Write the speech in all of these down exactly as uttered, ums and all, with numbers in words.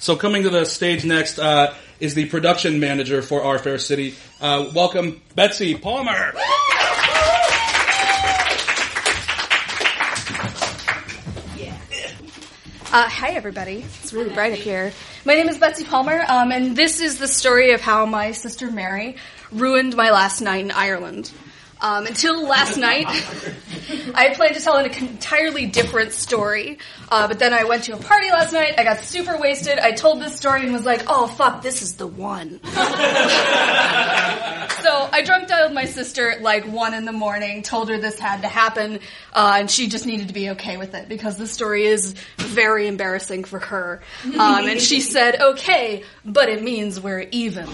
So coming to the stage next uh, is the production manager for Our Fair City. Uh, welcome, Betsy Palmer. Uh, hi, everybody. It's really bright up here. My name is Betsy Palmer, um, and this is the story of how my sister Mary ruined my last night in Ireland. Um, until last night, I had planned to tell an entirely different story, uh, but then I went to a party last night, I got super wasted, I told this story and was like, oh, fuck, this is the one. So I drunk dialed my sister at like one in the morning, told her this had to happen, uh, and she just needed to be okay with it because the story is very embarrassing for her. Um, and she said, okay, but it means we're even.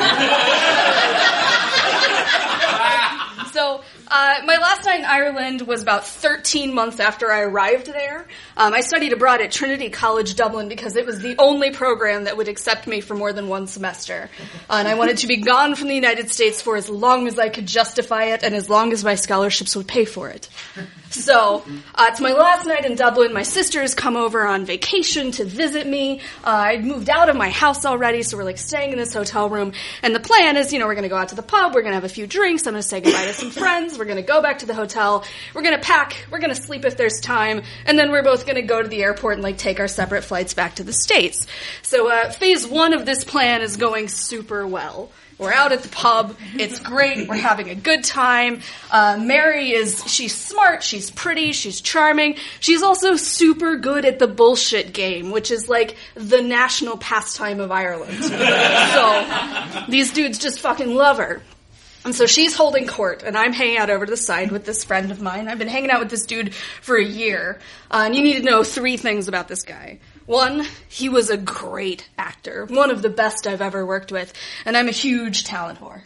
So, uh, my last night in Ireland was about thirteen months after I arrived there. Um, I studied abroad at Trinity College Dublin because it was the only program that would accept me for more than one semester. Uh, and I wanted to be gone from the United States for as long as I could justify it and as long as my scholarships would pay for it. So, uh, it's my last night in Dublin. My sister's come over on vacation to visit me. Uh, I'd moved out of my house already, so we're like staying in this hotel room. And the plan is, you know, we're going to go out to the pub, we're going to have a few drinks, I'm going to say goodbye to some friends, we're going to go back to the hotel, we're going to pack, we're going to sleep if there's time, and then we're both going to go to the airport and like take our separate flights back to the States. So, uh, phase one of this plan is going super well. We're out at the pub. It's great. We're having a good time. Uh, Mary is, she's smart. She's pretty. She's charming. She's also super good at the bullshit game, which is like the national pastime of Ireland. So these dudes just fucking love her. And so she's holding court, and I'm hanging out over to the side with this friend of mine. I've been hanging out with this dude for a year, uh, and you need to know three things about this guy. One, he was a great actor, one of the best I've ever worked with, and I'm a huge talent whore.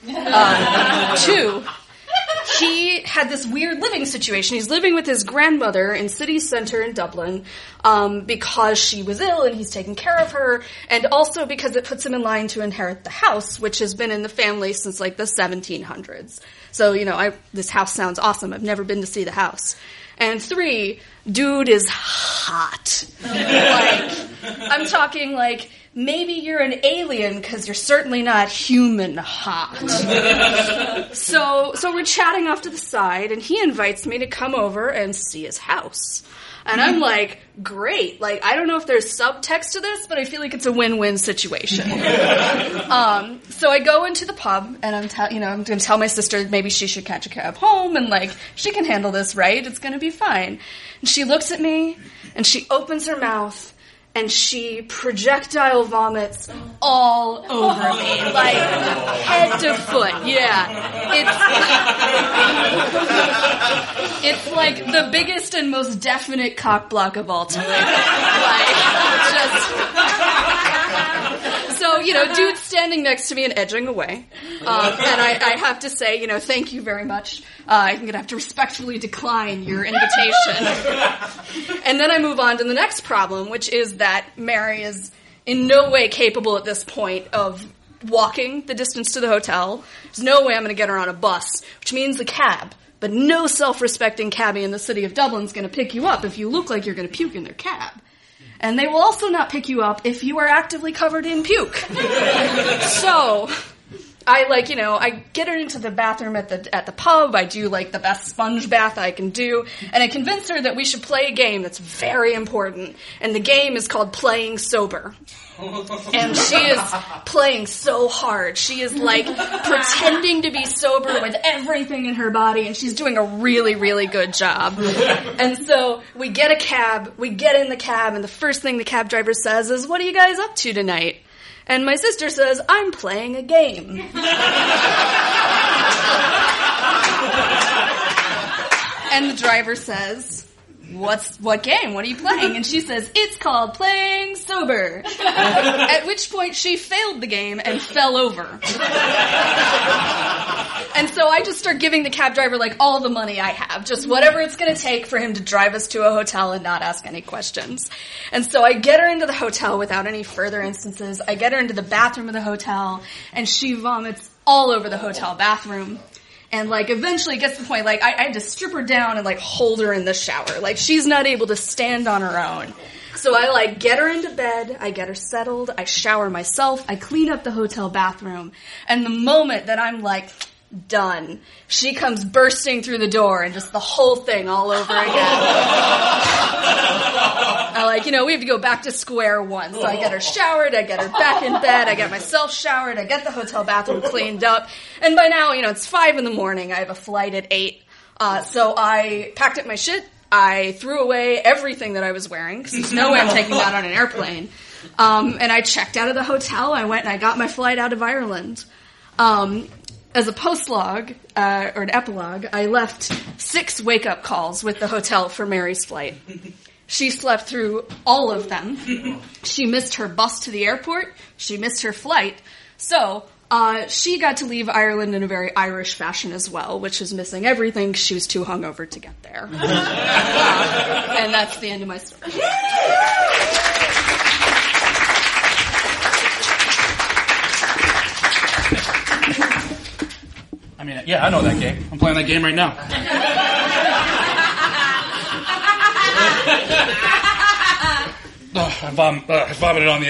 Uh, two, he had this weird living situation. He's living with his grandmother in city center in Dublin um, because she was ill and he's taking care of her, and also because it puts him in line to inherit the house, which has been in the family since like the seventeen hundreds. So, you know, I, this house sounds awesome. I've never been to see the house. And three, dude is hot. Like, I'm talking like, maybe you're an alien because you're certainly not human hot. so, so we're chatting off to the side, and he invites me to come over and see his house. And I'm like, great. Like, I don't know if there's subtext to this, but I feel like it's a win-win situation. um, so I go into the pub, and I'm, te- you know, I'm going to tell my sister maybe she should catch a cab home, and like, she can handle this, right? It's going to be fine. And she looks at me, and she opens her mouth, and she projectile vomits all over me, like head to foot. Yeah, it's it's like the biggest and most definite cock block of all time. Like, just so you know, dude's standing next to me and edging away, um, and I, I have to say, you know, thank you very much. Uh, I'm gonna have to respectfully decline your invitation. And then I move on to the next problem, which is that Mary is in no way capable at this point of walking the distance to the hotel. There's no way I'm going to get her on a bus, which means a cab. But no self-respecting cabbie in the city of Dublin is going to pick you up if you look like you're going to puke in their cab. And they will also not pick you up if you are actively covered in puke. So I, like, you know, I get her into the bathroom at the at the pub, I do, like, the best sponge bath I can do, and I convince her that we should play a game that's very important, and the game is called Playing Sober. And she is playing so hard. She is, like, pretending to be sober with everything in her body, and she's doing a really, really good job. And so we get a cab, we get in the cab, and the first thing the cab driver says is, "What are you guys up to tonight?" And my sister says, "I'm playing a game." And the driver says, What's what game? What are you playing? And she says, "It's called Playing Sober." At which point she failed the game and fell over. And so I just start giving the cab driver, like, all the money I have, just whatever it's going to take for him to drive us to a hotel and not ask any questions. And so I get her into the hotel without any further instances. I get her into the bathroom of the hotel, and she vomits all over the hotel bathroom. And, like, eventually it gets to the point, like, I, I had to strip her down and, like, hold her in the shower. Like, she's not able to stand on her own. So I like get her into bed, I get her settled, I shower myself, I clean up the hotel bathroom, and the moment that I'm like, done, she comes bursting through the door and just the whole thing all over again. I like, you know, we have to go back to square one. So I get her showered, I get her back in bed, I get myself showered, I get the hotel bathroom cleaned up, and by now, you know, it's five in the morning, I have a flight at eight, uh, so I packed up my shit, I threw away everything that I was wearing, because there's no way I'm taking that on an airplane, um, and I checked out of the hotel, I went and I got my flight out of Ireland. Um, As a post-log, uh, or an epilogue, I left six wake-up calls with the hotel for Mary's flight. She slept through all of them. She missed her bus to the airport. She missed her flight. So, uh, she got to leave Ireland in a very Irish fashion as well, which is missing everything because she was too hungover to get there. uh, and that's the end of my story. I mean, yeah, I know that game. I'm playing that game right now. oh, I, vom- uh, I vomited on the